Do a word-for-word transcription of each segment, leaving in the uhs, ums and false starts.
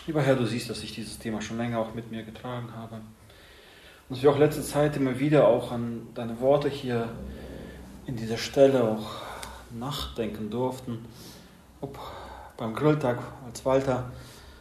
Lieber Herr, du siehst, dass ich dieses Thema schon länger auch mit mir getragen habe. Und dass wir auch letzte Zeit immer wieder auch an deine Worte hier in dieser Stelle auch nachdenken durften. Ob beim Grilltag, als Walter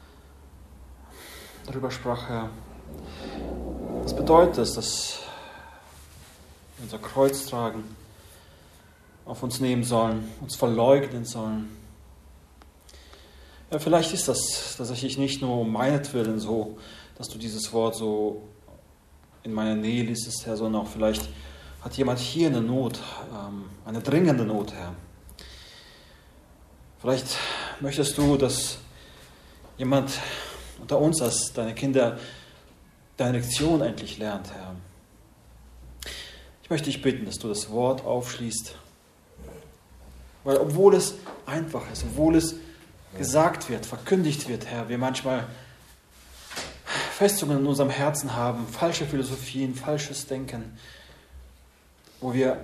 darüber sprach, Herr, was bedeutet es, dass wir unser Kreuz tragen, auf uns nehmen sollen, uns verleugnen sollen. Ja, vielleicht ist das tatsächlich nicht nur um meinetwillen so, dass du dieses Wort so in meiner Nähe liest, Herr, sondern auch vielleicht hat jemand hier eine Not, eine dringende Not, Herr. Vielleicht möchtest du, dass jemand unter uns als deine Kinder deine Lektion endlich lernt, Herr. Ich möchte dich bitten, dass du das Wort aufschließt, weil obwohl es einfach ist, obwohl es gesagt wird, verkündigt wird, Herr, wir manchmal Festungen in unserem Herzen haben, falsche Philosophien, falsches Denken, wo wir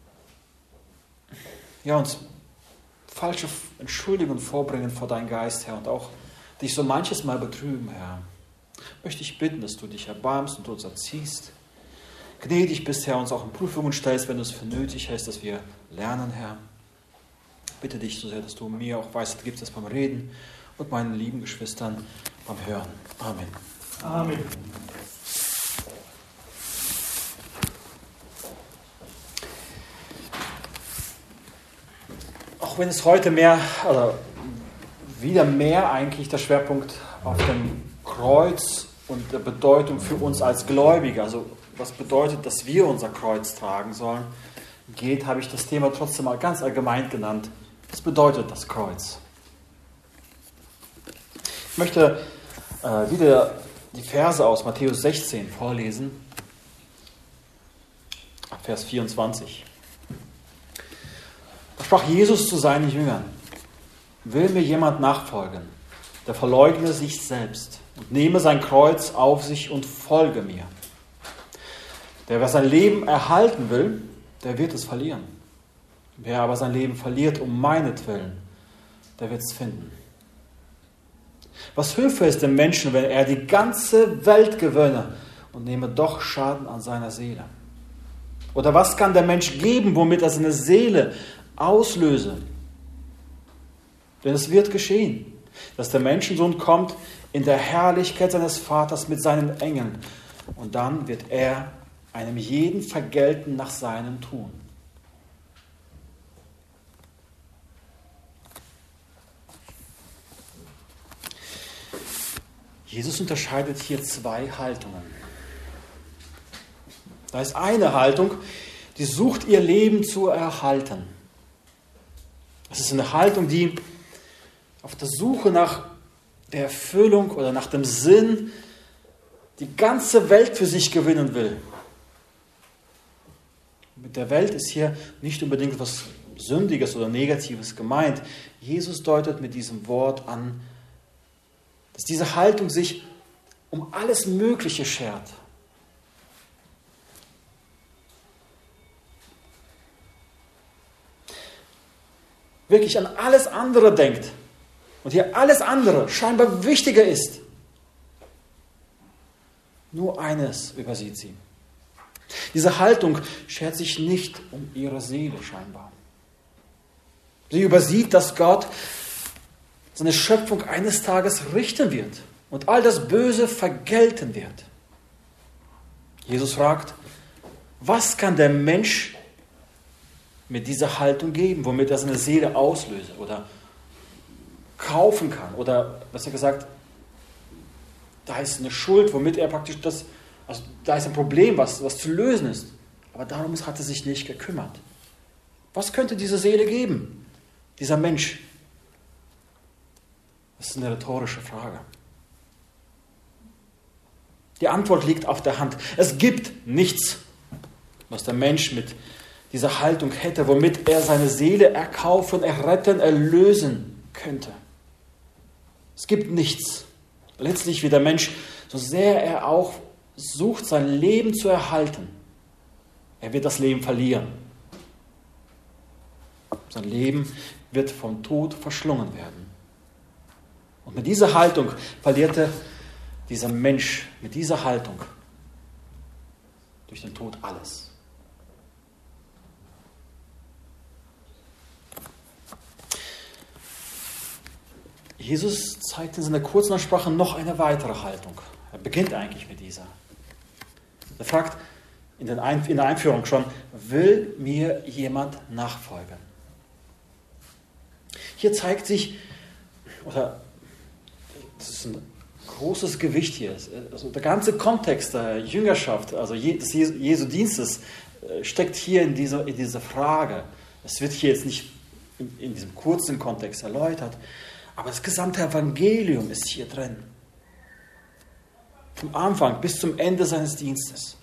ja, uns falsche Entschuldigungen vorbringen vor deinem Geist, Herr, und auch dich so manches Mal betrüben, Herr. Möchte ich bitten, dass du dich erbarmst und uns erziehst. Gnädig bist, Herr, uns auch in Prüfungen stellst, wenn du es für nötig hältst, dass wir lernen, Herr. Bitte dich so sehr, dass du mir auch Weisheit gibst, das beim Reden und meinen lieben Geschwistern beim Hören. Amen. Amen. Auch wenn es heute mehr, oder wieder mehr eigentlich der Schwerpunkt auf dem Kreuz und der Bedeutung für uns als Gläubige, also was bedeutet, dass wir unser Kreuz tragen sollen, geht, habe ich das Thema trotzdem mal ganz allgemein genannt. Was bedeutet das Kreuz? Ich möchte äh, wieder die Verse aus Matthäus sechzehn vorlesen, ab Vers vierundzwanzig. Da sprach Jesus zu seinen Jüngern: Will mir jemand nachfolgen, der verleugne sich selbst und nehme sein Kreuz auf sich und folge mir. Der, wer sein Leben erhalten will, der wird es verlieren. Wer aber sein Leben verliert um meinetwillen, der wird es finden. Was hilfe es dem Menschen, wenn er die ganze Welt gewönne und nehme doch Schaden an seiner Seele? Oder was kann der Mensch geben, womit er seine Seele auslöse? Denn es wird geschehen, dass der Menschensohn kommt in der Herrlichkeit seines Vaters mit seinen Engeln. Und dann wird er einem jeden vergelten nach seinem Tun. Jesus unterscheidet hier zwei Haltungen. Da ist eine Haltung, die sucht, ihr Leben zu erhalten. Es ist eine Haltung, die auf der Suche nach der Erfüllung oder nach dem Sinn die ganze Welt für sich gewinnen will. Mit der Welt ist hier nicht unbedingt etwas Sündiges oder Negatives gemeint. Jesus deutet mit diesem Wort an, dass diese Haltung sich um alles Mögliche schert. Wirklich an alles andere denkt und hier alles andere scheinbar wichtiger ist. Nur eines übersieht sie. Diese Haltung schert sich nicht um ihre Seele scheinbar. Sie übersieht, dass Gott seine Schöpfung eines Tages richten wird und all das Böse vergelten wird. Jesus fragt, was kann der Mensch mit dieser Haltung geben, womit er seine Seele auslöse oder kaufen kann? Oder besser gesagt, da ist eine Schuld, womit er praktisch das, also da ist ein Problem, was, was zu lösen ist. Aber darum hat er sich nicht gekümmert. Was könnte diese Seele geben, dieser Mensch? Das ist eine rhetorische Frage. Die Antwort liegt auf der Hand. Es gibt nichts, was der Mensch mit dieser Haltung hätte, womit er seine Seele erkaufen, erretten, erlösen könnte. Es gibt nichts. Letztlich wie der Mensch, so sehr er auch sucht, sein Leben zu erhalten, er wird das Leben verlieren. Sein Leben wird vom Tod verschlungen werden. Und mit dieser Haltung verlierte dieser Mensch, mit dieser Haltung, durch den Tod alles. Jesus zeigt in seiner kurzen Ansprache noch eine weitere Haltung. Er beginnt eigentlich mit dieser. Er fragt in, den Ein- in der Einführung schon, will mir jemand nachfolgen? Hier zeigt sich, oder das ist ein großes Gewicht hier, also der ganze Kontext der Jüngerschaft, also des Jesu Dienstes, steckt hier in dieser, in dieser Frage. Es wird hier jetzt nicht in, in diesem kurzen Kontext erläutert, aber das gesamte Evangelium ist hier drin. Vom Anfang bis zum Ende seines Dienstes.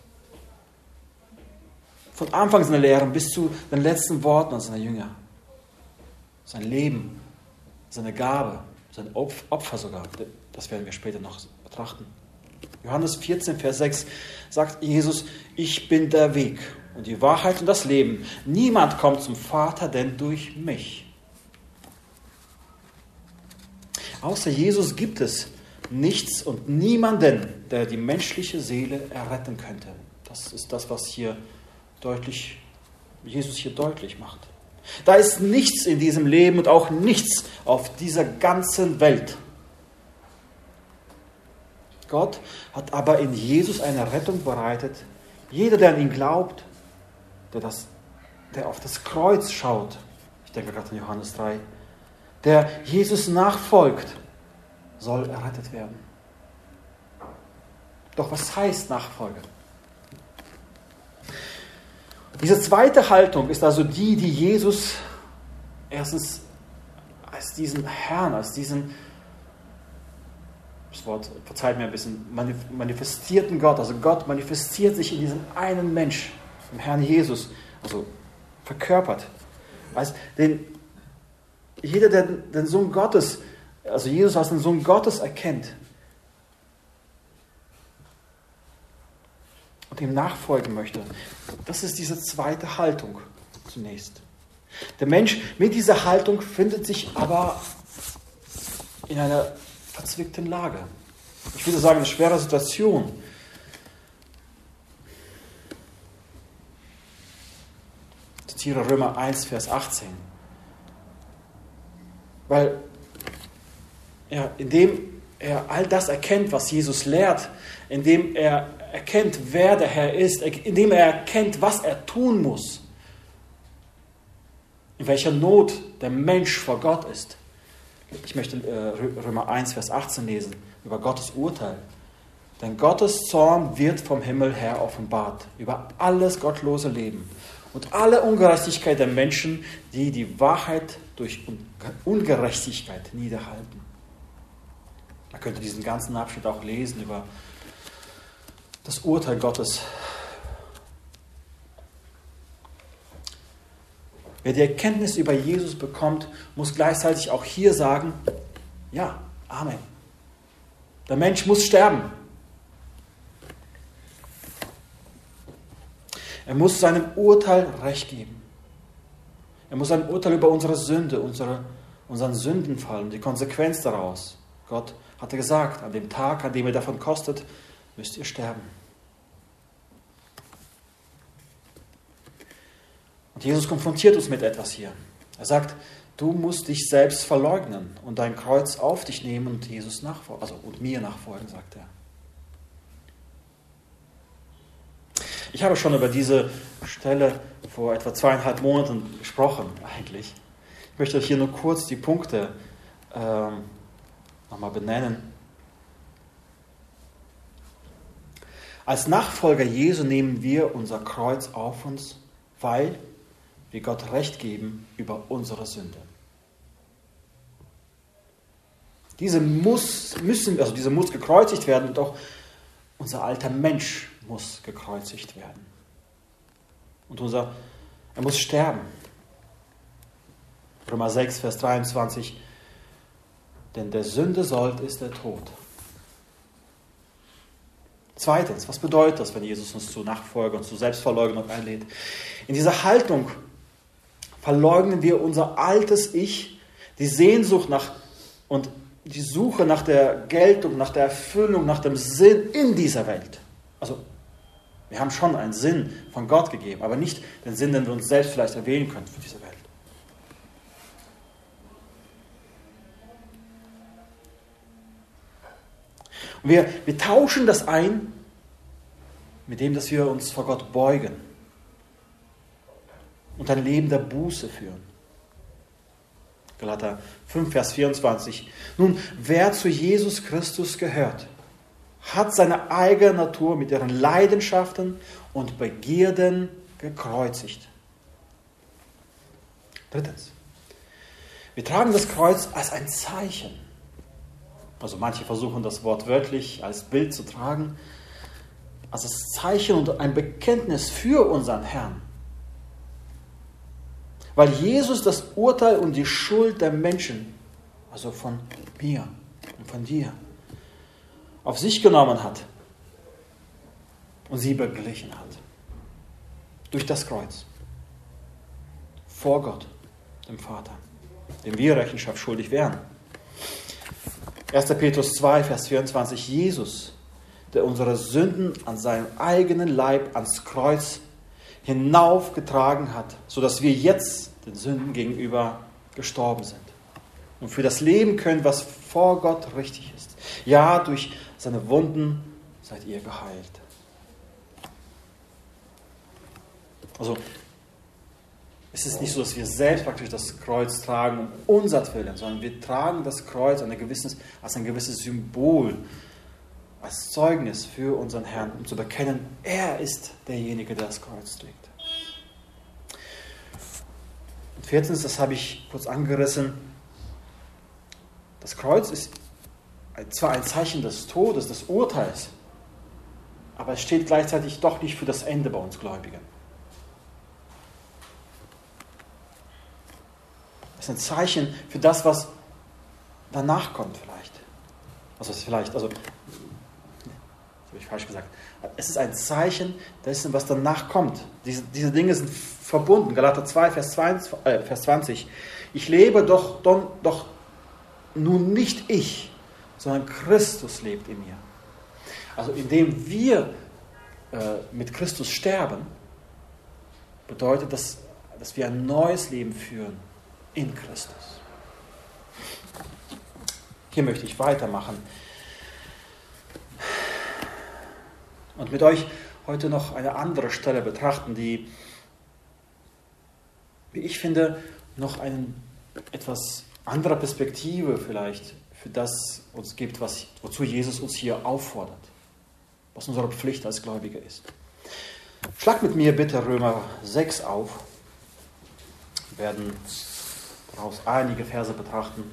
Von Anfang seiner Lehre bis zu den letzten Worten seiner Jünger. Sein Leben, seine Gabe, sein Opfer sogar. Das werden wir später noch betrachten. Johannes vierzehn, Vers sechs sagt Jesus, ich bin der Weg und die Wahrheit und das Leben. Niemand kommt zum Vater, denn durch mich. Außer Jesus gibt es nichts und niemanden, der die menschliche Seele erretten könnte. Das ist das, was hier deutlich, Jesus hier deutlich macht. Da ist nichts in diesem Leben und auch nichts auf dieser ganzen Welt. Gott hat aber in Jesus eine Rettung bereitet. Jeder, der an ihn glaubt, der, das, der auf das Kreuz schaut, ich denke gerade an Johannes drei, der Jesus nachfolgt, soll errettet werden. Doch was heißt Nachfolge? Diese zweite Haltung ist also die, die Jesus erstens als diesen Herrn, als diesen, das Wort verzeiht mir ein bisschen, manifestierten Gott, also Gott manifestiert sich in diesem einen Mensch, im Herrn Jesus, also verkörpert. Als den, jeder, der den Sohn Gottes, also Jesus als den Sohn Gottes erkennt und ihm nachfolgen möchte, das ist diese zweite Haltung zunächst. Der Mensch mit dieser Haltung findet sich aber in einer verzwickten Lage. Ich würde sagen, eine schwere Situation. Ich zitiere Römer eins, Vers achtzehn. Weil er, indem er all das erkennt, was Jesus lehrt, indem er erkennt, wer der Herr ist, indem er erkennt, was er tun muss, in welcher Not der Mensch vor Gott ist. Ich möchte Römer eins, Vers achtzehn lesen, über Gottes Urteil. Denn Gottes Zorn wird vom Himmel her offenbart, über alles gottlose Leben und alle Ungerechtigkeit der Menschen, die die Wahrheit durch Ungerechtigkeit niederhalten. Man könnte diesen ganzen Abschnitt auch lesen über das Urteil Gottes. Wer die Erkenntnis über Jesus bekommt, muss gleichzeitig auch hier sagen, ja, Amen. Der Mensch muss sterben. Er muss seinem Urteil Recht geben. Er muss ein Urteil über unsere Sünde, unsere, unseren Sündenfall und die Konsequenz daraus. Gott hatte gesagt, an dem Tag, an dem ihr davon kostet, müsst ihr sterben. Und Jesus konfrontiert uns mit etwas hier. Er sagt, du musst dich selbst verleugnen und dein Kreuz auf dich nehmen und Jesus nachfolgen, also und mir nachfolgen, sagt er. Ich habe schon über diese Stelle vor etwa zweieinhalb Monaten gesprochen, eigentlich. Ich möchte euch hier nur kurz die Punkte ähm, nochmal benennen. Als Nachfolger Jesu nehmen wir unser Kreuz auf uns, weil wir Gott Recht geben über unsere Sünde. Diese muss, müssen, also diese muss gekreuzigt werden und auch unser alter Mensch muss gekreuzigt werden. Und unser, er muss sterben. Römer sechs, Vers dreiundzwanzig. Denn der Sünde Sold ist der Tod. Zweitens, was bedeutet das, wenn Jesus uns zu Nachfolge und zu Selbstverleugnung einlädt? In dieser Haltung verleugnen wir unser altes Ich, die Sehnsucht nach und die Suche nach der Geltung, nach der Erfüllung, nach dem Sinn in dieser Welt. Also wir haben schon einen Sinn von Gott gegeben, aber nicht den Sinn, den wir uns selbst vielleicht erwählen können für diese Welt. Und wir, wir tauschen das ein mit dem, dass wir uns vor Gott beugen und ein Leben der Buße führen. Galater fünf, Vers vierundzwanzig. Nun, wer zu Jesus Christus gehört, hat seine eigene Natur mit ihren Leidenschaften und Begierden gekreuzigt. Drittens. Wir tragen das Kreuz als ein Zeichen. Also manche versuchen das Wort wörtlich als Bild zu tragen. Als das Zeichen und ein Bekenntnis für unseren Herrn. Weil Jesus das Urteil und die Schuld der Menschen, also von mir und von dir, auf sich genommen hat und sie beglichen hat. Durch das Kreuz. Vor Gott, dem Vater, dem wir Rechenschaft schuldig wären. erster Petrus zwei, Vers vierundzwanzig. Jesus, der unsere Sünden an seinem eigenen Leib ans Kreuz hinaufgetragen hat, sodass wir jetzt den Sünden gegenüber gestorben sind und für das Leben können, was vor Gott richtig ist. Ja, durch seine Wunden seid ihr geheilt. Also, es ist nicht so, dass wir selbst praktisch das Kreuz tragen um unser Willen, sondern wir tragen das Kreuz als ein gewisses, als ein gewisses Symbol, als Zeugnis für unseren Herrn, um zu bekennen, er ist derjenige, der das Kreuz trägt. Und vierzens, das habe ich kurz angerissen, das Kreuz ist zwar ein Zeichen des Todes, des Urteils, aber es steht gleichzeitig doch nicht für das Ende bei uns Gläubigen. Es ist ein Zeichen für das, was danach kommt vielleicht. Also es ist vielleicht, also, das habe ich falsch gesagt. Es ist ein Zeichen dessen, was danach kommt. Diese, diese Dinge sind verbunden. Galater zwei, Vers zwanzig. Ich lebe doch, doch, doch nun nicht ich, sondern Christus lebt in mir. Also indem wir äh, mit Christus sterben, bedeutet das, dass wir ein neues Leben führen in Christus. Hier möchte ich weitermachen und mit euch heute noch eine andere Stelle betrachten, die, wie ich finde, noch eine etwas andere Perspektive vielleicht für das uns gibt, was, wozu Jesus uns hier auffordert, was unsere Pflicht als Gläubige ist. Schlag mit mir bitte Römer sechs auf. Wir werden daraus einige Verse betrachten.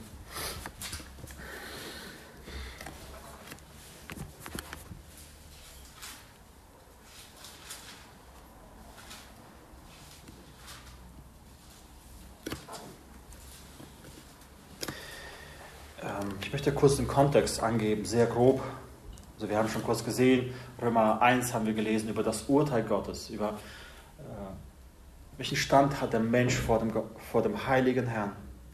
Ich möchte kurz den Kontext angeben, sehr grob. Also wir haben schon kurz gesehen, Römer eins haben wir gelesen über das Urteil Gottes, über äh, welchen Stand hat der Mensch vor dem, vor dem heiligen Herrn.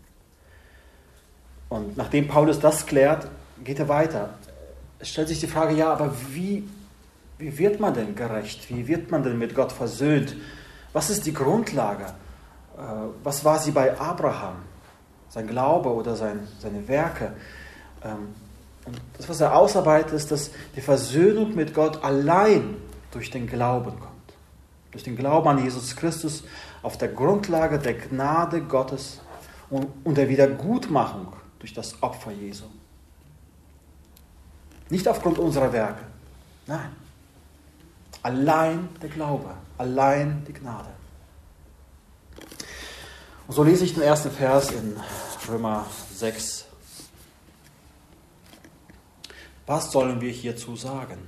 Und nachdem Paulus das klärt, geht er weiter. Es stellt sich die Frage, ja, aber wie, wie wird man denn gerecht? Wie wird man denn mit Gott versöhnt? Was ist die Grundlage? Äh, was war sie bei Abraham? Sein Glaube oder sein, seine Werke. Und das, was er ausarbeitet, ist, dass die Versöhnung mit Gott allein durch den Glauben kommt. Durch den Glauben an Jesus Christus auf der Grundlage der Gnade Gottes und der Wiedergutmachung durch das Opfer Jesu. Nicht aufgrund unserer Werke. Nein. Allein der Glaube. Allein die Gnade. Und so lese ich den ersten Vers in Römer sechs. Was sollen wir hierzu sagen?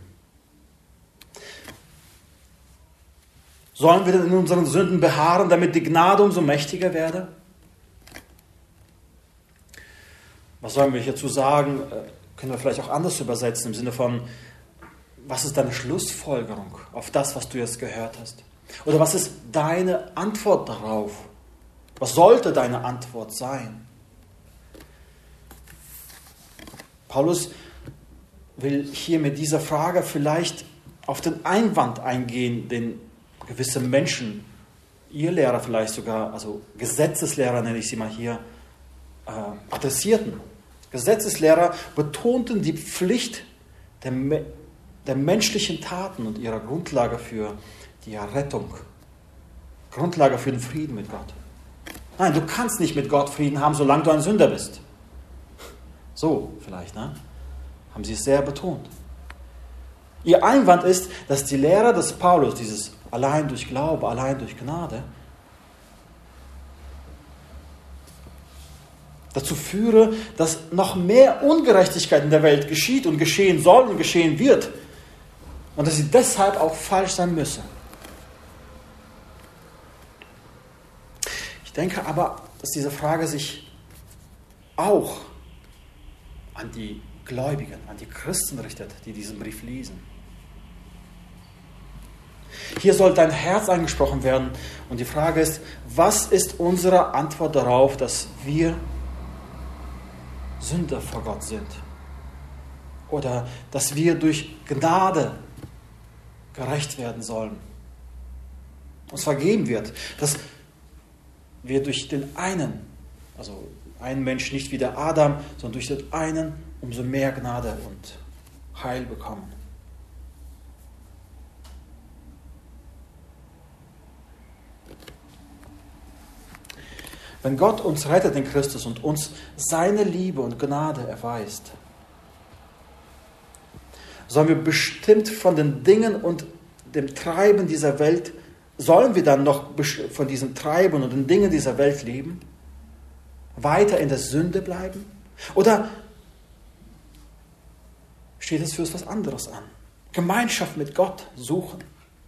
Sollen wir denn in unseren Sünden beharren, damit die Gnade umso mächtiger werde? Was sollen wir hierzu sagen? Können wir vielleicht auch anders übersetzen, im Sinne von, was ist deine Schlussfolgerung auf das, was du jetzt gehört hast? Oder was ist deine Antwort darauf? Was sollte deine Antwort sein? Paulus will hier mit dieser Frage vielleicht auf den Einwand eingehen, den gewisse Menschen, ihr Lehrer vielleicht sogar, also Gesetzeslehrer nenne ich sie mal hier, äh, adressierten. Gesetzeslehrer betonten die Pflicht der, der menschlichen Taten und ihrer Grundlage für die Errettung, Grundlage für den Frieden mit Gott. Nein, du kannst nicht mit Gott Frieden haben, solange du ein Sünder bist. So vielleicht, ne? Haben sie es sehr betont. Ihr Einwand ist, dass die Lehre des Paulus, dieses allein durch Glaube, allein durch Gnade, dazu führe, dass noch mehr Ungerechtigkeit in der Welt geschieht und geschehen soll und geschehen wird. Und dass sie deshalb auch falsch sein müsse. Ich denke aber, dass diese Frage sich auch an die Gläubigen, an die Christen richtet, die diesen Brief lesen. Hier soll dein Herz angesprochen werden und die Frage ist, was ist unsere Antwort darauf, dass wir Sünder vor Gott sind? Oder dass wir durch Gnade gerecht werden sollen? Uns vergeben wird, dass wir durch den einen, also einen Mensch nicht wie der Adam, sondern durch den einen umso mehr Gnade und Heil bekommen. Wenn Gott uns rettet in Christus und uns seine Liebe und Gnade erweist, sollen wir bestimmt von den Dingen und dem Treiben dieser Welt, sollen wir dann noch von diesem Treiben und den Dingen dieser Welt leben? Weiter in der Sünde bleiben? Oder steht es für uns was anderes an? Gemeinschaft mit Gott suchen?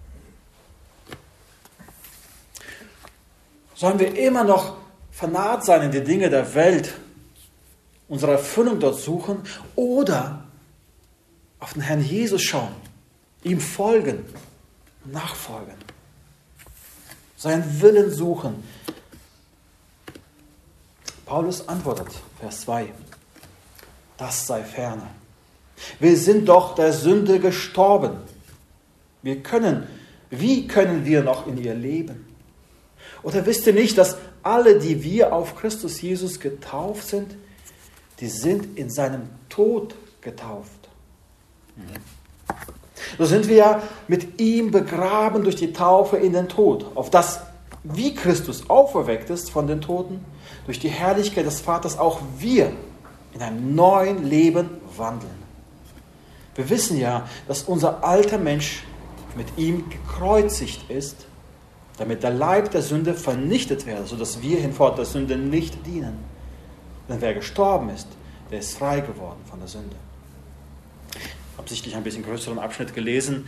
Sollen wir immer noch vernarrt sein in die Dinge der Welt, unsere Erfüllung dort suchen oder auf den Herrn Jesus schauen, ihm folgen, nachfolgen, seinen Willen suchen? Paulus antwortet, Vers zwei, das sei ferne. Wir sind doch der Sünde gestorben. Wir können, wie können wir noch in ihr leben? Oder wisst ihr nicht, dass alle, die wir auf Christus Jesus getauft sind, die sind in seinem Tod getauft. So sind wir ja mit ihm begraben durch die Taufe in den Tod, auf das, wie Christus auferweckt ist von den Toten, durch die Herrlichkeit des Vaters auch wir in einem neuen Leben wandeln. Wir wissen ja, dass unser alter Mensch mit ihm gekreuzigt ist, damit der Leib der Sünde vernichtet werde, sodass wir hinfort der Sünde nicht dienen. Denn wer gestorben ist, der ist frei geworden von der Sünde. Absichtlich ein bisschen größeren Abschnitt gelesen.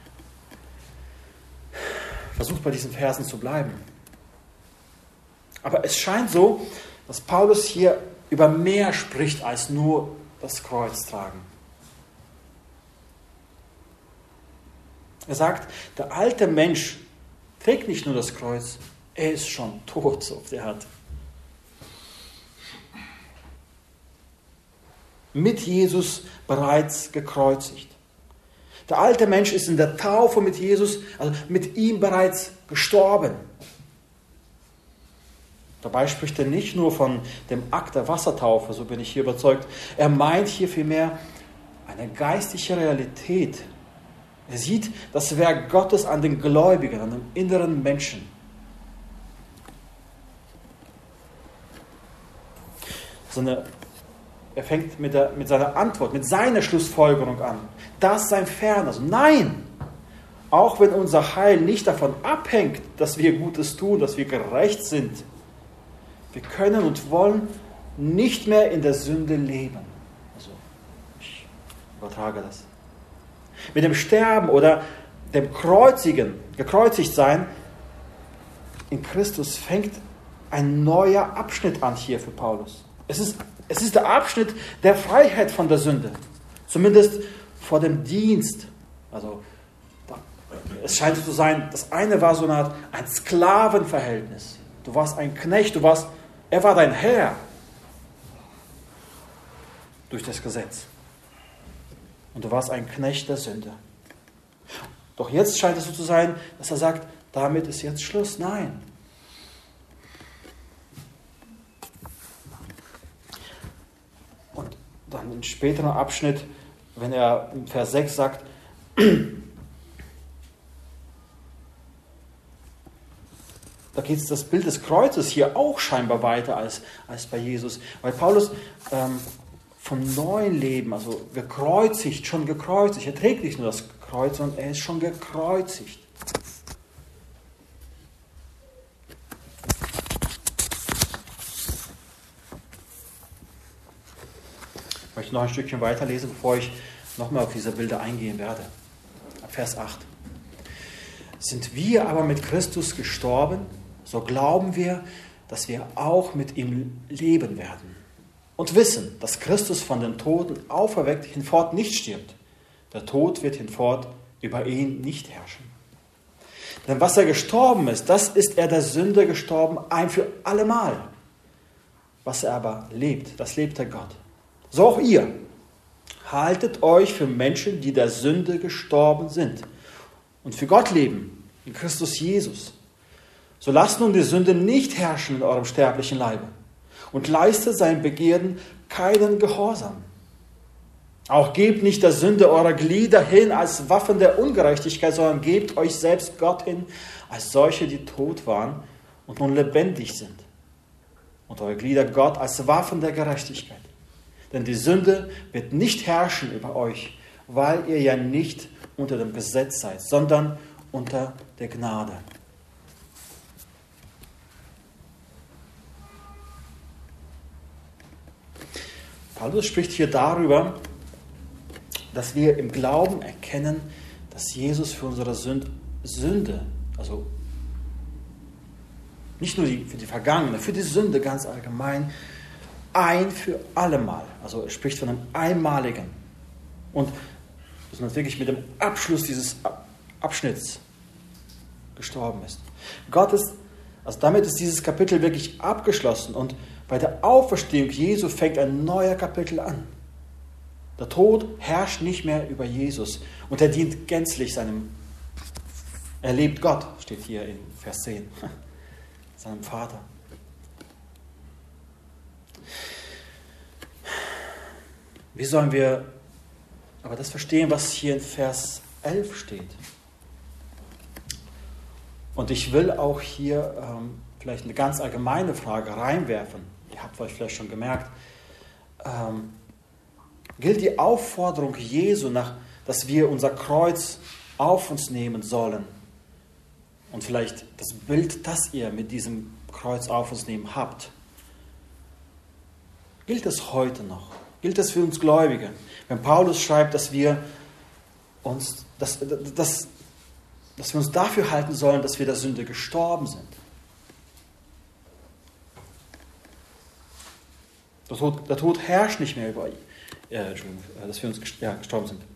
Versucht bei diesen Versen zu bleiben. Aber es scheint so, dass Paulus hier über mehr spricht als nur das Kreuz tragen. Er sagt, der alte Mensch trägt nicht nur das Kreuz, er ist schon tot, so oft er hat. Mit Jesus bereits gekreuzigt. Der alte Mensch ist in der Taufe mit Jesus, also mit ihm bereits gestorben. Dabei spricht er nicht nur von dem Akt der Wassertaufe, so bin ich hier überzeugt. Er meint hier vielmehr eine geistliche Realität. Er sieht das Werk Gottes an den Gläubigen, an dem inneren Menschen. Sondern er fängt mit, der, mit seiner Antwort, mit seiner Schlussfolgerung an. Das sei fern. Also nein, auch wenn unser Heil nicht davon abhängt, dass wir Gutes tun, dass wir gerecht sind, wir können und wollen nicht mehr in der Sünde leben. Also, ich übertrage das. Mit dem Sterben oder dem Kreuzigen, gekreuzigt sein, in Christus fängt ein neuer Abschnitt an hier für Paulus. Es ist, es ist der Abschnitt der Freiheit von der Sünde. Zumindest vor dem Dienst. Also, es scheint so zu sein, das eine war so eine Art ein Sklavenverhältnis. Du warst ein Knecht, du warst, er war dein Herr. durch das Gesetz. Und du warst ein Knecht der Sünde. Doch jetzt scheint es so zu sein, dass er sagt, damit ist jetzt Schluss. Nein. Und dann im späteren Abschnitt, wenn er im Vers sechs sagt, da geht es das Bild des Kreuzes hier auch scheinbar weiter als, als bei Jesus. Weil Paulus ähm, vom neuen Leben, also gekreuzigt, schon gekreuzigt, er trägt nicht nur das Kreuz, sondern er ist schon gekreuzigt. Ich möchte noch ein Stückchen weiterlesen, bevor ich nochmal auf diese Bilder eingehen werde. Vers acht. Sind wir aber mit Christus gestorben, so glauben wir, dass wir auch mit ihm leben werden. Und wissen, dass Christus von den Toten auferweckt hinfort nicht stirbt. Der Tod wird hinfort über ihn nicht herrschen. Denn was er gestorben ist, das ist er der Sünde gestorben, ein für allemal. Was er aber lebt, das lebt der Gott. So auch ihr. Haltet euch für Menschen, die der Sünde gestorben sind und für Gott leben, in Christus Jesus. So lasst nun die Sünde nicht herrschen in eurem sterblichen Leibe und leistet seinen Begierden keinen Gehorsam. Auch gebt nicht der Sünde eure Glieder hin als Waffen der Ungerechtigkeit, sondern gebt euch selbst Gott hin als solche, die tot waren und nun lebendig sind. Und eure Glieder Gott als Waffen der Gerechtigkeit. Denn die Sünde wird nicht herrschen über euch, weil ihr ja nicht unter dem Gesetz seid, sondern unter der Gnade. Paulus spricht hier darüber, dass wir im Glauben erkennen, dass Jesus für unsere Sünde, also nicht nur die, für die Vergangene, für die Sünde ganz allgemein, ein für allemal, also er spricht von einem einmaligen und sondern wirklich mit dem Abschluss dieses Abschnitts gestorben ist. Gott ist, also damit ist dieses Kapitel wirklich abgeschlossen und bei der Auferstehung Jesu fängt ein neuer Kapitel an. Der Tod herrscht nicht mehr über Jesus und er dient gänzlich seinem, er lebt Gott, steht hier in Vers zehn, seinem Vater. Wie sollen wir aber das verstehen, was hier in Vers elf steht? Und ich will auch hier ähm, vielleicht eine ganz allgemeine Frage reinwerfen. Ihr habt euch vielleicht schon gemerkt. Ähm, gilt die Aufforderung Jesu, nach, dass wir unser Kreuz auf uns nehmen sollen? Und vielleicht das Bild, das ihr mit diesem Kreuz auf uns nehmen habt. Gilt es heute noch? Gilt das für uns Gläubige? Wenn Paulus schreibt, dass wir uns, dass, dass, dass wir uns dafür halten sollen, dass wir der Sünde gestorben sind. Der Tod, der Tod herrscht nicht mehr über euch. Äh, Entschuldigung, dass wir uns ja, gestorben sind.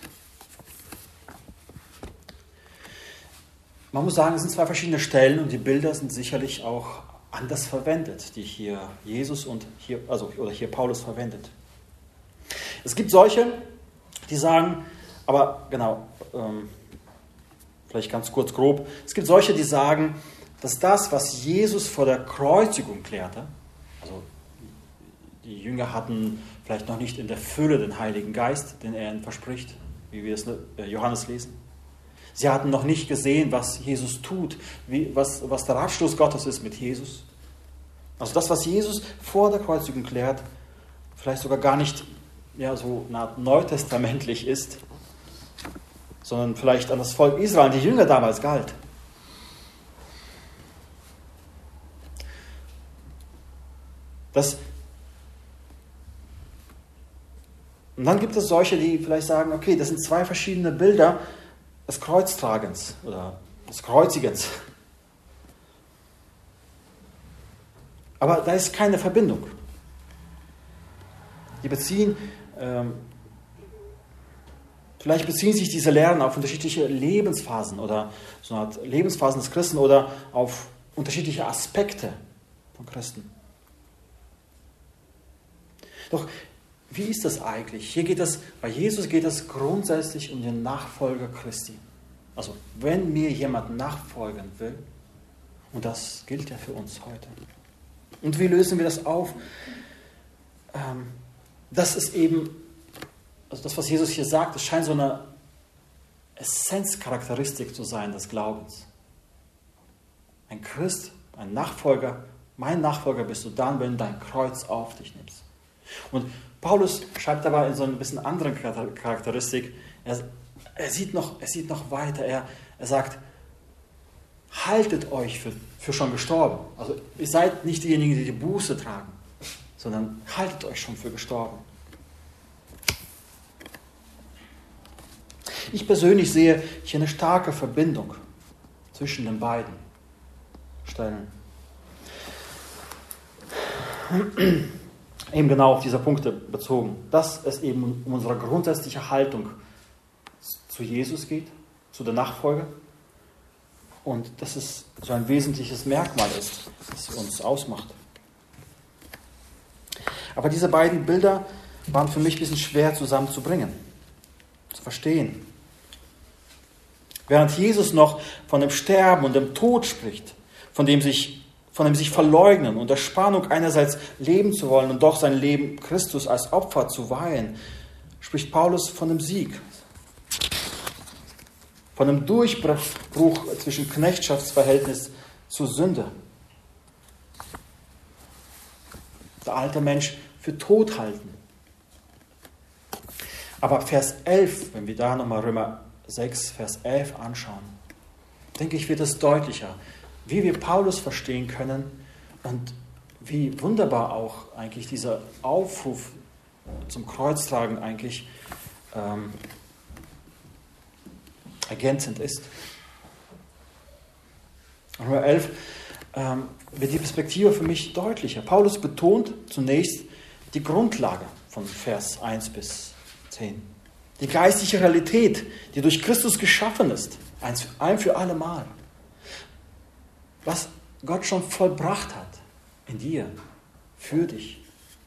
Man muss sagen, es sind zwei verschiedene Stellen und die Bilder sind sicherlich auch anders verwendet, die hier Jesus und hier, also oder hier Paulus verwendet. Es gibt solche, die sagen, aber genau, ähm, vielleicht ganz kurz grob, es gibt solche, die sagen, dass das, was Jesus vor der Kreuzigung klärte, also die Jünger hatten vielleicht noch nicht in der Fülle den Heiligen Geist, den er ihnen verspricht, wie wir es Johannes lesen. Sie hatten noch nicht gesehen, was Jesus tut, wie, was, was der Ratschluss Gottes ist mit Jesus. Also das, was Jesus vor der Kreuzigung klärt, vielleicht sogar gar nicht ja, so eine Art neutestamentlich ist, sondern vielleicht an das Volk Israel, die Jünger damals galt. Das, und dann gibt es solche, die vielleicht sagen, okay, das sind zwei verschiedene Bilder des Kreuztragens oder des Kreuzigens. Aber da ist keine Verbindung. Die beziehen, ähm, vielleicht beziehen sich diese Lehren auf unterschiedliche Lebensphasen oder so eine Art Lebensphasen des Christen oder auf unterschiedliche Aspekte von Christen. Doch wie ist das eigentlich? Hier geht es, bei Jesus geht es grundsätzlich um den Nachfolger Christi. Also, wenn mir jemand nachfolgen will, und das gilt ja für uns heute. Und wie lösen wir das auf? Ähm, das ist eben, also das, was Jesus hier sagt, das scheint so eine Essenzcharakteristik zu sein des Glaubens. Ein Christ, ein Nachfolger, mein Nachfolger bist du dann, wenn du dein Kreuz auf dich nimmst. Und Paulus schreibt aber in so ein bisschen anderen Charakteristik, er, er, sieht, noch, er sieht noch weiter, er, er sagt, haltet euch für, für schon gestorben. Also ihr seid nicht diejenigen, die die Buße tragen, sondern haltet euch schon für gestorben. Ich persönlich sehe hier eine starke Verbindung zwischen den beiden Stellen. Eben genau auf diese Punkte bezogen, dass es eben um unsere grundsätzliche Haltung zu Jesus geht, zu der Nachfolge, und dass es so ein wesentliches Merkmal ist, das uns ausmacht. Aber diese beiden Bilder waren für mich ein bisschen schwer zusammenzubringen, zu verstehen. Während Jesus noch von dem Sterben und dem Tod spricht, von dem sich, von dem sich verleugnen und der Spannung einerseits leben zu wollen und doch sein Leben Christus als Opfer zu weihen, spricht Paulus von dem Sieg, von dem Durchbruch zwischen Knechtschaftsverhältnis zur Sünde. Der alte Mensch für tot halten. Aber Vers elf, wenn wir da nochmal Römer sechs, Vers elf anschauen, denke ich, wird es deutlicher, wie wir Paulus verstehen können und wie wunderbar auch eigentlich dieser Aufruf zum Kreuztragen eigentlich ähm, ergänzend ist. Römer elf ähm, wird die Perspektive für mich deutlicher. Paulus betont zunächst die Grundlage von Vers eins bis zehn. Die geistliche Realität, die durch Christus geschaffen ist, ein für alle Mal. Was Gott schon vollbracht hat in dir, für dich.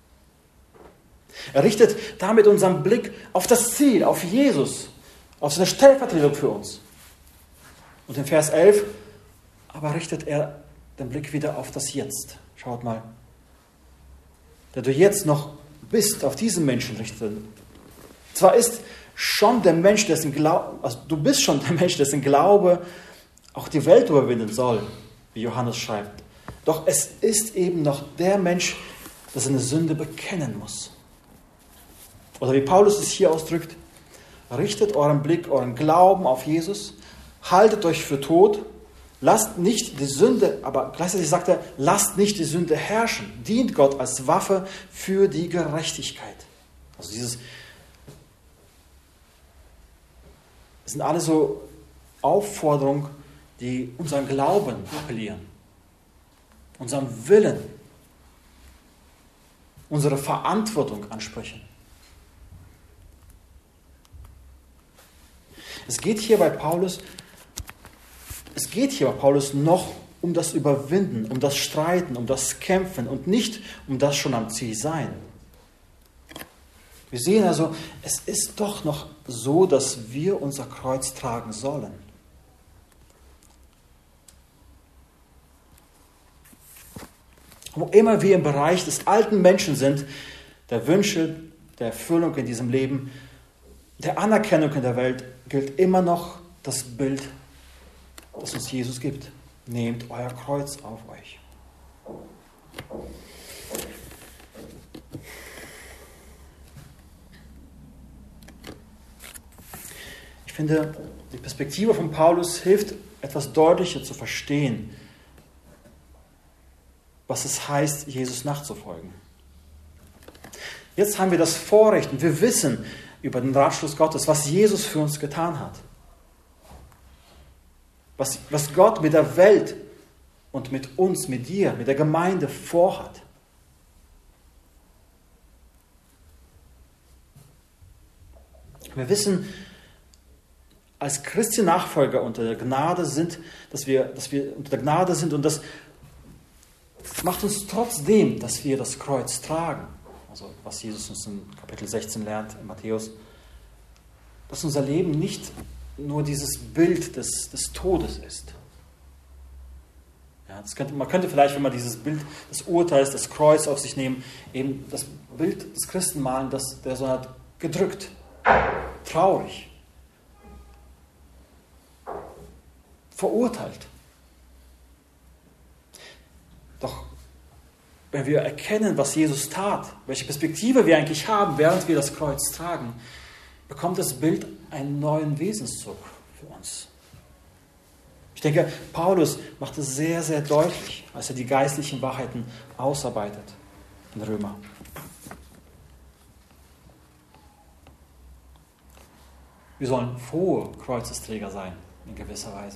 Er richtet damit unseren Blick auf das Ziel, auf Jesus, auf seine Stellvertretung für uns. Und in Vers elf aber richtet er den Blick wieder auf das Jetzt. Schaut mal. Der du jetzt noch bist, auf diesen Menschen richtet. Zwar ist schon der Mensch, dessen Glaube, also du bist schon der Mensch, dessen Glaube auch die Welt überwinden soll, wie Johannes schreibt. Doch es ist eben noch der Mensch, der seine Sünde bekennen muss. Oder wie Paulus es hier ausdrückt, richtet euren Blick, euren Glauben auf Jesus, haltet euch für tot, lasst nicht die Sünde, aber gleichzeitig sagt er, lasst nicht die Sünde herrschen, dient Gott als Waffe für die Gerechtigkeit. Also dieses Das sind alle so Aufforderungen, die unseren Glauben appellieren, unseren Willen, unsere Verantwortung ansprechen. Es geht hier bei Paulus, es geht hier bei Paulus noch um das Überwinden, um das Streiten, um das Kämpfen und nicht um das schon am Ziel sein. Wir sehen also, es ist doch noch so, dass wir unser Kreuz tragen sollen. Wo immer wir im Bereich des alten Menschen sind, der Wünsche, der Erfüllung in diesem Leben, der Anerkennung in der Welt, gilt immer noch das Bild, das uns Jesus gibt. Nehmt euer Kreuz auf euch. Ich finde, die Perspektive von Paulus hilft, etwas deutlicher zu verstehen, was es heißt, Jesus nachzufolgen. Jetzt haben wir das Vorrecht und wir wissen über den Ratschluss Gottes, was Jesus für uns getan hat. Was, was Gott mit der Welt und mit uns, mit dir, mit der Gemeinde vorhat. Wir wissen, als Christi Nachfolger unter der Gnade sind, dass wir, dass wir unter der Gnade sind und das macht uns trotzdem, dass wir das Kreuz tragen. also was Jesus uns in Kapitel sechzehn lernt, in Matthäus, dass unser Leben nicht nur dieses Bild des, des Todes ist. Ja, das könnte, man könnte vielleicht, wenn man dieses Bild des Urteils, das Kreuz auf sich nehmen, eben das Bild des Christen malen, dass der so hat gedrückt, traurig, verurteilt. Doch wenn wir erkennen, was Jesus tat, welche Perspektive wir eigentlich haben, während wir das Kreuz tragen, bekommt das Bild einen neuen Wesenszug für uns. Ich denke, Paulus macht es sehr, sehr deutlich, als er die geistlichen Wahrheiten ausarbeitet in Römer. Wir sollen frohe Kreuzesträger sein, in gewisser Weise.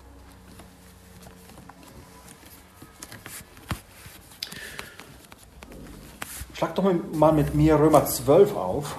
Schlag doch mal mit mir Römer zwölf auf.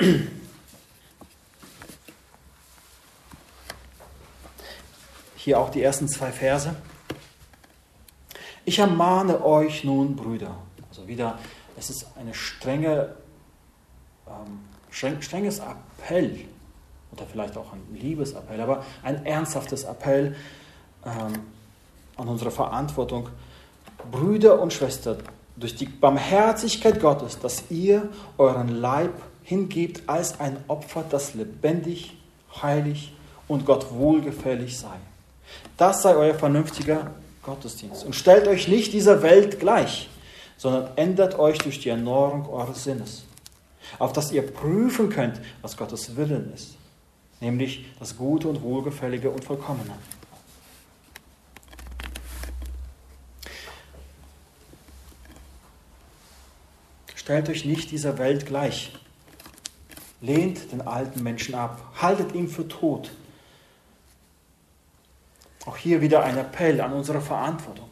Hier auch die ersten zwei Verse. Ich ermahne euch nun, Brüder. Also wieder, es ist eine strenge, ähm, streng, strenges Appell, oder vielleicht auch ein Liebesappell, aber ein ernsthaftes Appell ähm, an unsere Verantwortung. Brüder und Schwestern, durch die Barmherzigkeit Gottes, dass ihr euren Leib hingebt als ein Opfer, das lebendig, heilig und Gott wohlgefällig sei. Das sei euer vernünftiger Gottesdienst. Und stellt euch nicht dieser Welt gleich, sondern ändert euch durch die Erneuerung eures Sinnes, auf dass ihr prüfen könnt, was Gottes Willen ist, nämlich das Gute und Wohlgefällige und Vollkommene. Stellt euch nicht dieser Welt gleich. Lehnt den alten Menschen ab. Haltet ihn für tot. Auch hier wieder ein Appell an unsere Verantwortung.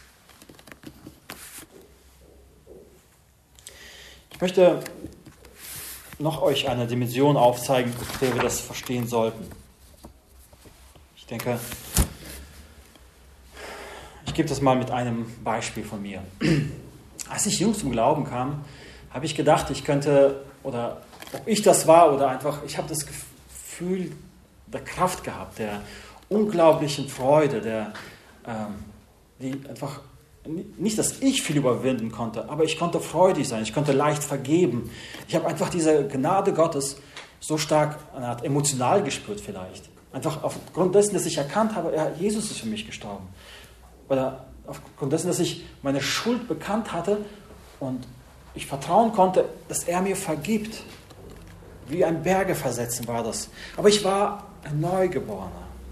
Ich möchte noch euch eine Dimension aufzeigen, auf der wir das verstehen sollten. Ich denke, ich gebe das mal mit einem Beispiel von mir. Als ich jung zum Glauben kam, habe ich gedacht, ich könnte, oder ob ich das war, oder einfach, ich habe das Gefühl der Kraft gehabt, der unglaublichen Freude, der, ähm, die einfach, nicht, dass ich viel überwinden konnte, aber ich konnte freudig sein, ich konnte leicht vergeben. Ich habe einfach diese Gnade Gottes so stark, eine Art emotional gespürt vielleicht. Einfach aufgrund dessen, dass ich erkannt habe, ja, Jesus ist für mich gestorben. Oder aufgrund dessen, dass ich meine Schuld bekannt hatte und ich vertrauen konnte, dass er mir vergibt. Wie ein Berge versetzen war das. Aber ich war ein Neugeborener.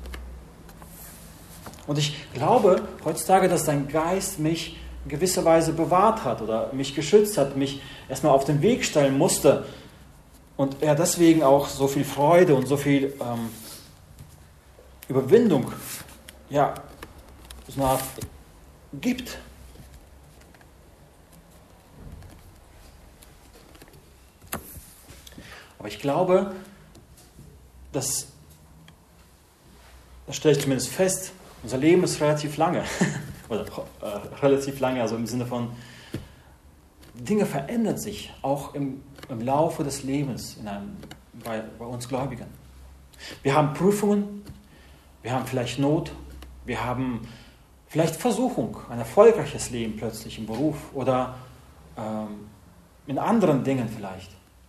Und ich glaube heutzutage, dass dein Geist mich in gewisser Weise bewahrt hat oder mich geschützt hat, mich erstmal auf den Weg stellen musste. Und er deswegen auch so viel Freude und so viel ähm, Überwindung, ja, so eine Art gibt. Aber ich glaube, dass, das stelle ich zumindest fest, unser Leben ist relativ lange, oder äh, relativ lange, also im Sinne von, Dinge verändern sich, auch im, im Laufe des Lebens in einem, bei, bei uns Gläubigen. Wir haben Prüfungen, wir haben vielleicht Not, wir haben vielleicht Versuchung, ein erfolgreiches Leben plötzlich im Beruf oder ähm, in anderen Dingen vielleicht.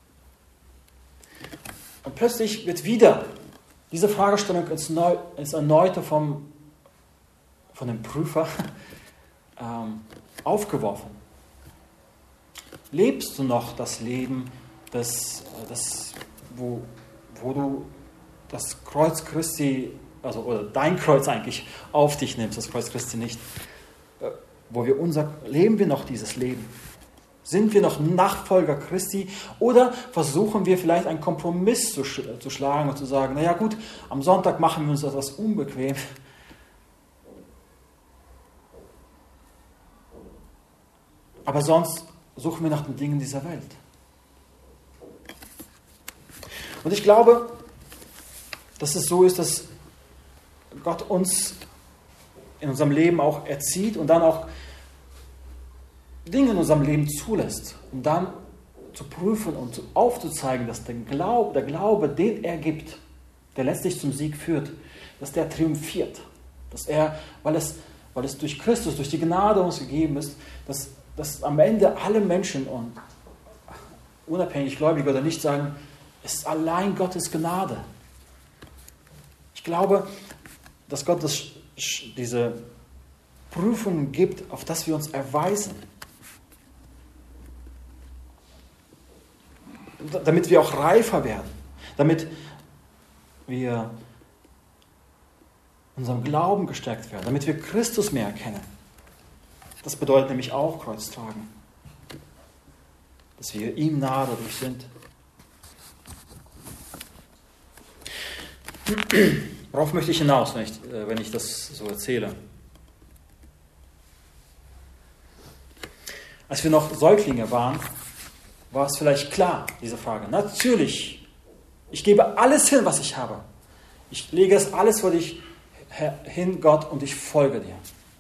Und plötzlich wird wieder diese Fragestellung ins, Neu, ins Erneute vom, von dem Prüfer ähm, aufgeworfen. Lebst du noch das Leben, das, das, wo, wo du das Kreuz Christi, also oder dein Kreuz eigentlich auf dich nimmst, das Kreuz Christi nicht, äh, wo wir unser, leben wir noch dieses Leben? Sind wir noch Nachfolger Christi oder versuchen wir vielleicht einen Kompromiss zu, sch- zu schlagen und zu sagen, naja gut, am Sonntag machen wir uns etwas unbequem. Aber sonst suchen wir nach den Dingen dieser Welt. Und ich glaube, dass es so ist, dass Gott uns in unserem Leben auch erzieht und dann auch Dinge in unserem Leben zulässt, um dann zu prüfen und aufzuzeigen, dass der Glaube, der Glaube, den er gibt, der letztlich zum Sieg führt, dass der triumphiert. Dass er, weil es, weil es durch Christus, durch die Gnade uns gegeben ist, dass, dass am Ende alle Menschen, und unabhängig gläubig oder nicht, sagen, es ist allein Gottes Gnade. Ich glaube, dass Gott das, diese Prüfungen gibt, auf das wir uns erweisen. Damit wir auch reifer werden. Damit wir unserem Glauben gestärkt werden. Damit wir Christus mehr erkennen. Das bedeutet nämlich auch Kreuz tragen. Dass wir ihm nahe dadurch sind. Worauf möchte ich hinaus, wenn ich, wenn ich das so erzähle? Als wir noch Säuglinge waren, war es vielleicht klar, diese Frage. Natürlich, ich gebe alles hin, was ich habe. Ich lege es alles vor dich hin, Gott, und ich folge dir.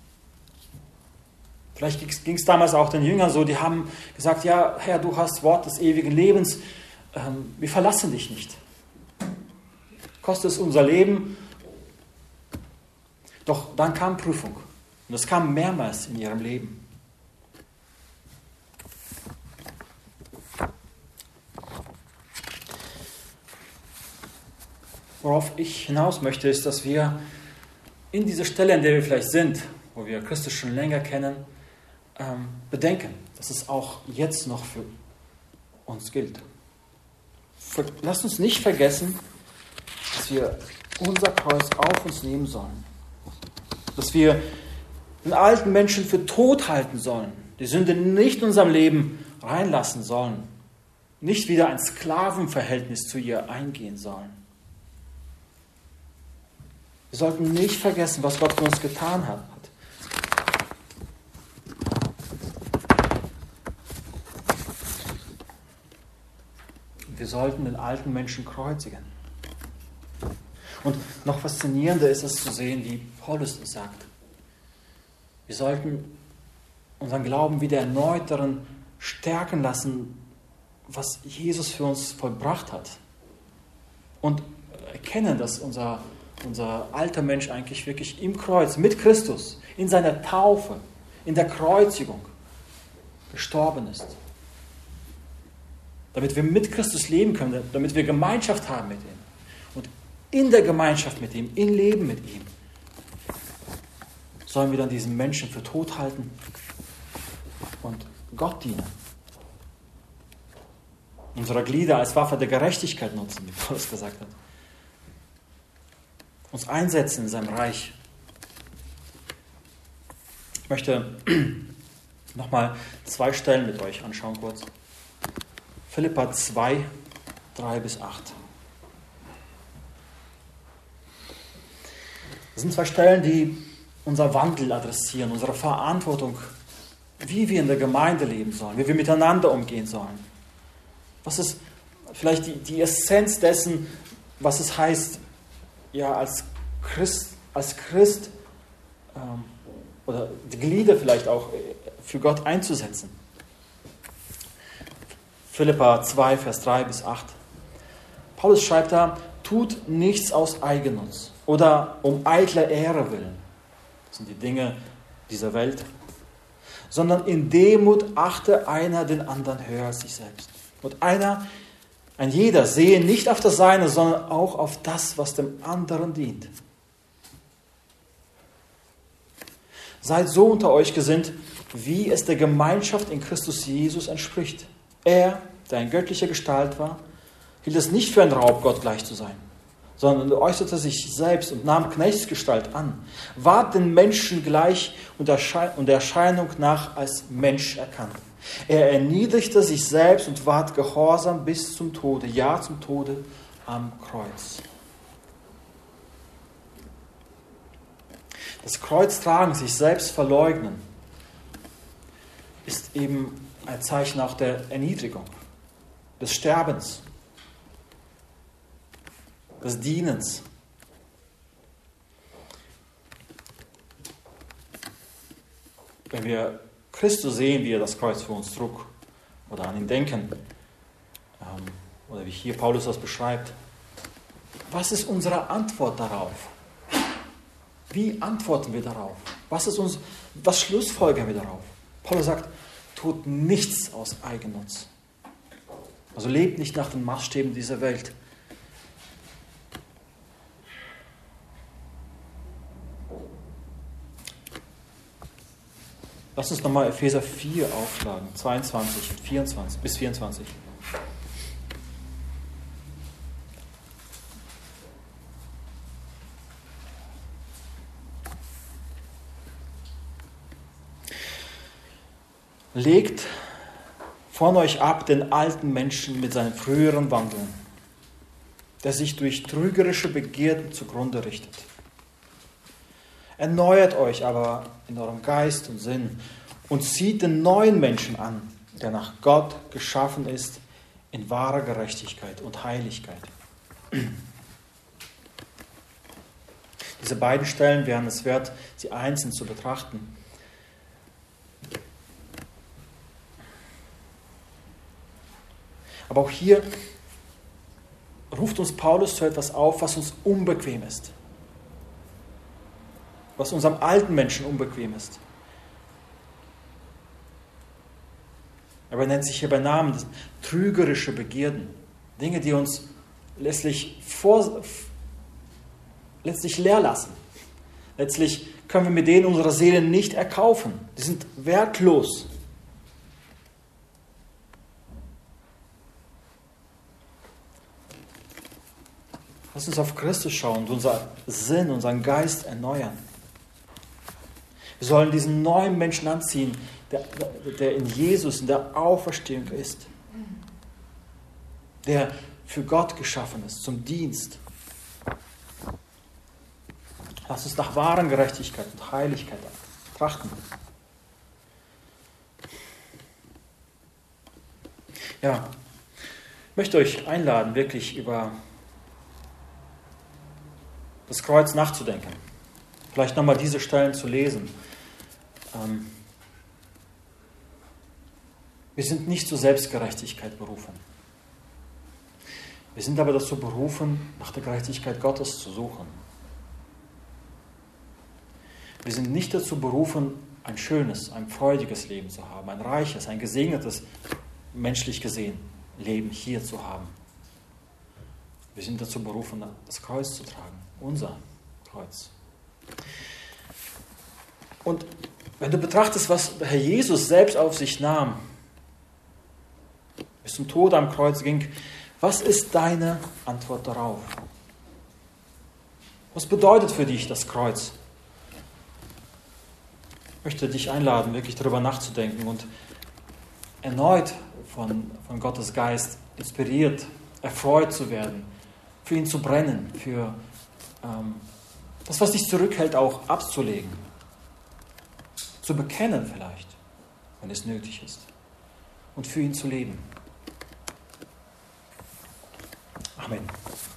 Vielleicht ging es damals auch den Jüngern so, die haben gesagt, ja, Herr, du hast Wort des ewigen Lebens, ähm, wir verlassen dich nicht. Kostet es unser Leben. Doch dann kam Prüfung. Und es kam mehrmals in ihrem Leben. Worauf ich hinaus möchte, ist, dass wir in dieser Stelle, an der wir vielleicht sind, wo wir Christus schon länger kennen, ähm, bedenken, dass es auch jetzt noch für uns gilt. Lasst uns nicht vergessen, dass wir unser Kreuz auf uns nehmen sollen. Dass wir den alten Menschen für tot halten sollen. Die Sünde nicht in unserem Leben reinlassen sollen. Nicht wieder ein Sklavenverhältnis zu ihr eingehen sollen. Wir sollten nicht vergessen, was Gott für uns getan hat. Wir sollten den alten Menschen kreuzigen. Und noch faszinierender ist es zu sehen, wie Paulus es sagt. Wir sollten unseren Glauben wieder erneut darin stärken lassen, was Jesus für uns vollbracht hat. Und erkennen, dass unser, unser alter Mensch eigentlich wirklich im Kreuz, mit Christus, in seiner Taufe, in der Kreuzigung gestorben ist. Damit wir mit Christus leben können, damit wir Gemeinschaft haben mit ihm. Und in der Gemeinschaft mit ihm, im Leben mit ihm, sollen wir dann diesen Menschen für tot halten und Gott dienen. Unsere Glieder als Waffe der Gerechtigkeit nutzen, wie Paulus gesagt hat. Uns einsetzen in seinem Reich. Ich möchte nochmal zwei Stellen mit euch anschauen kurz. Philipper zwei, drei bis acht. Das sind zwei Stellen, die unser Wandel adressieren, unsere Verantwortung, wie wir in der Gemeinde leben sollen, wie wir miteinander umgehen sollen. Was ist vielleicht die, die Essenz dessen, was es heißt, ja, als Christ, als Christ ähm, oder die Glieder vielleicht auch für Gott einzusetzen. Philipper zwei, Vers drei bis acht. Paulus schreibt da, tut nichts aus Eigennutz oder um eitler Ehre willen. Das sind die Dinge dieser Welt. Sondern in Demut achte einer den anderen höher als sich selbst. Und einer, ein jeder, sehe nicht auf das Seine, sondern auch auf das, was dem anderen dient. Seid so unter euch gesinnt, wie es der Gemeinschaft in Christus Jesus entspricht. Er, der in göttlicher Gestalt war, hielt es nicht für ein Raub, Gott gleich zu sein, sondern äußerte sich selbst und nahm Knechtsgestalt an, ward den Menschen gleich und der Erscheinung nach als Mensch erkannt. Er erniedrigte sich selbst und ward gehorsam bis zum Tode, ja zum Tode am Kreuz. Das Kreuztragen, sich selbst verleugnen, ist eben ein Zeichen auch der Erniedrigung, des Sterbens, des Dienens. Wenn wir Christus sehen, wie er das Kreuz für uns trug, oder an ihn denken, ähm, oder wie hier Paulus das beschreibt, was ist unsere Antwort darauf? Wie antworten wir darauf? Was ist uns, was schlussfolgern wir darauf? Paulus sagt, tut nichts aus Eigennutz. Also lebt nicht nach den Maßstäben dieser Welt. Lass uns nochmal Epheser vier aufschlagen, zweiundzwanzig und vierundzwanzig bis vierundzwanzig. Legt von euch ab den alten Menschen mit seinen früheren Wandeln, der sich durch trügerische Begierden zugrunde richtet. Erneuert euch aber in eurem Geist und Sinn und zieht den neuen Menschen an, der nach Gott geschaffen ist in wahrer Gerechtigkeit und Heiligkeit. Diese beiden Stellen wären es wert, sie einzeln zu betrachten. Aber auch hier ruft uns Paulus zu etwas auf, was uns unbequem ist. Was unserem alten Menschen unbequem ist. Er nennt sich hier bei Namen trügerische Begierden. Dinge, die uns letztlich, vor, letztlich leer lassen. Letztlich können wir mit denen unsere Seele nicht erkaufen. Die sind wertlos. Lass uns auf Christus schauen und unser Sinn, unseren Geist erneuern. Wir sollen diesen neuen Menschen anziehen, der, der in Jesus, in der Auferstehung ist. Der für Gott geschaffen ist, zum Dienst. Lass uns nach wahren Gerechtigkeit und Heiligkeit trachten. Ja, ich möchte euch einladen, wirklich über das Kreuz nachzudenken. Vielleicht nochmal diese Stellen zu lesen. Ähm, wir sind nicht zur Selbstgerechtigkeit berufen. Wir sind aber dazu berufen, nach der Gerechtigkeit Gottes zu suchen. Wir sind nicht dazu berufen, ein schönes, ein freudiges Leben zu haben, ein reiches, ein gesegnetes, menschlich gesehen, Leben hier zu haben. Wir sind dazu berufen, das Kreuz zu tragen, unser Kreuz. Und wenn du betrachtest, was der Herr Jesus selbst auf sich nahm, bis zum Tod am Kreuz ging, was ist deine Antwort darauf? Was bedeutet für dich das Kreuz? Ich möchte dich einladen, wirklich darüber nachzudenken und erneut von, von Gottes Geist inspiriert, erfreut zu werden, für ihn zu brennen, für ähm, das, was dich zurückhält, auch abzulegen, zu bekennen vielleicht, wenn es nötig ist, und für ihn zu leben. Amen.